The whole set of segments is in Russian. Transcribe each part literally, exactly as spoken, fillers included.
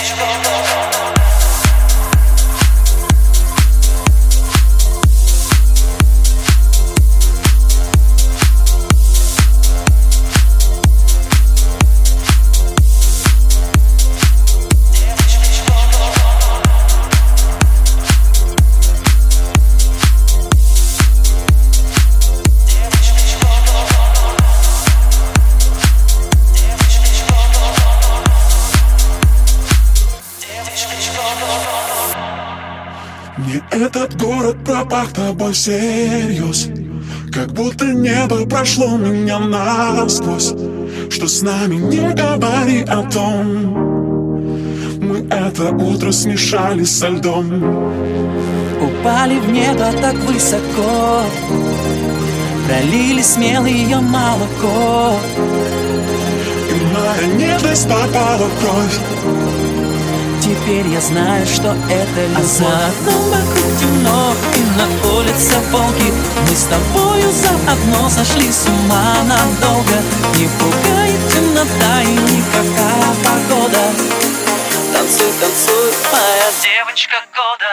Мне этот город пропах тобой всерьез, как будто небо прошло меня насквозь. Что с нами не говори о том, мы это утро смешали со льдом. Упали в небо так высоко, пролили смелое молоко, и моя нежность попала в кровь. Теперь я знаю, что это любовь. А за окном вокруг темно, и на улице волки. Мы с тобою заодно сошли с ума надолго. Не пугает темнота и никакая погода. Танцуй, танцуй, моя девочка года.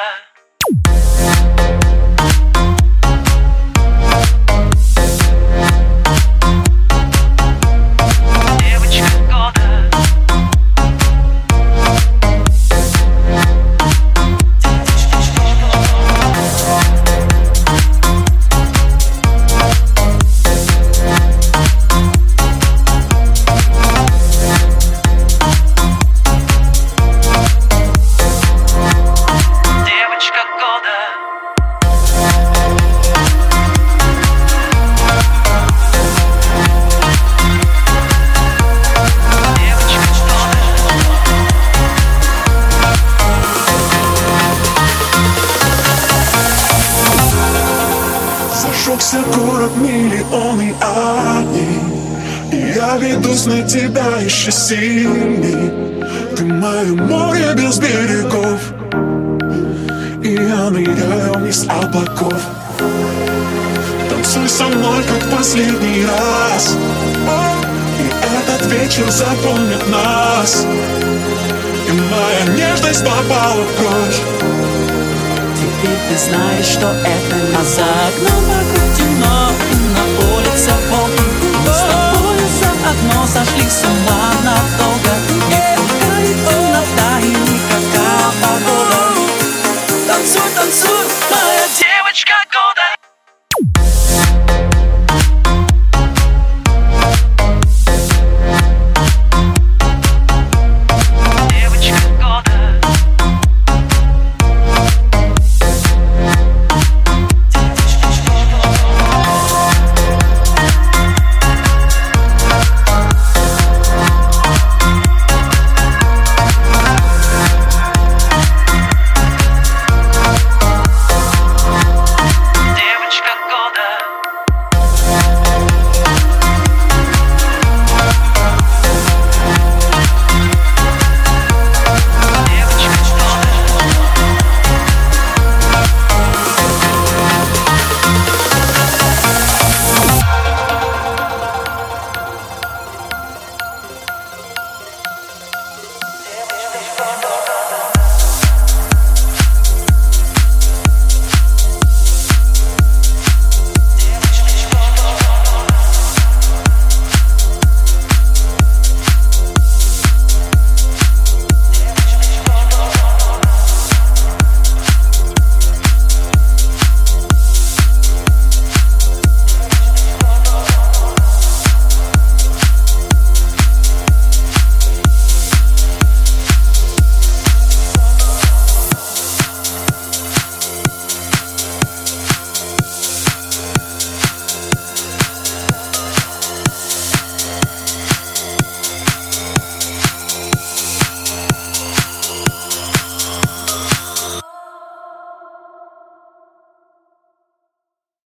Зажегся город, миллионы огней, и я ведусь на тебя еще сильней. Ты мое море без берегов, и я ныряю вниз облаков. Танцуй со мной, как последний раз, и этот вечер запомнит нас. И моя нежность попала в кровь. Теперь ты знаешь, что это любовь. А за окном вокруг темно, и на улице волки. Мы с тобою заодно сошли с ума надолго.